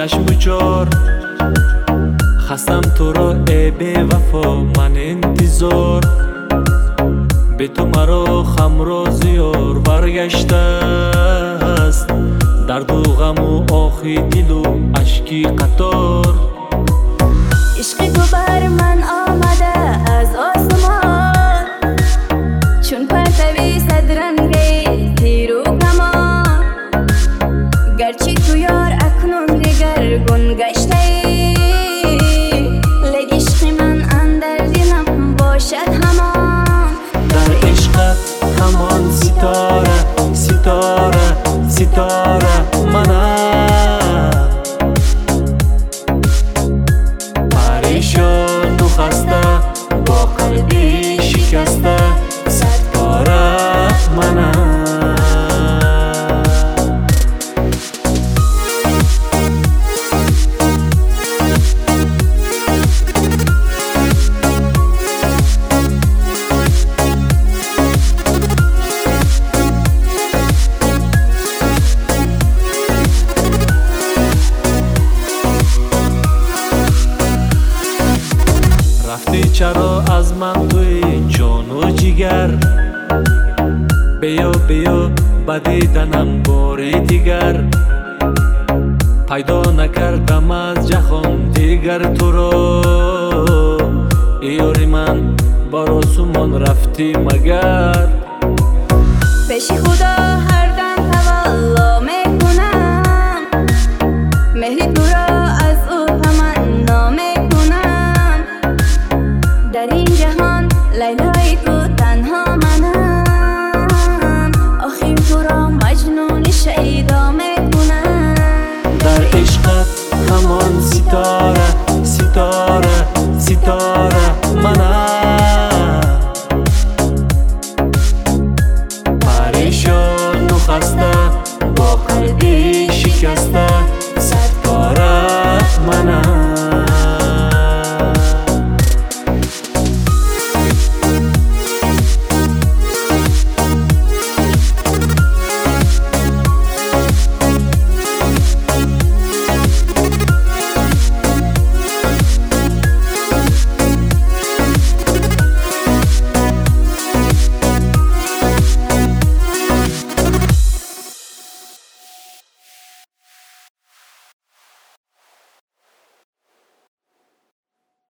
چشم بچار خستم تو را ای بی وفا من انتظار به تو مرا خم را زیار برگشته است درد و غم و آخی دل و اشکی قطار عشق تو بر من آمده از آسمان چون پرتوی صدرنگی تیر و کمان گرچه تو یار اکنون دگرگون گشته ای لیک عشق من اندر دلم باشد همان در عشقت همان ستاره ستاره ستاره منم پریشان و خسته با قلبی شکسته صد پاره منم رفتی چرا از من توی جان و جگر بیا بیا به دیدنم بار دیگر پیدا نکردم از جهان دیگر تو را ای یاری من بر آسمان رفتی مگر پیش خدا هر دم تولا میکنم مهر تو را از او تمنا میکنم در این جهان لیلای تو تنها منم آخر تو را مجنون شیدا میکنم در عشقت همان ستاره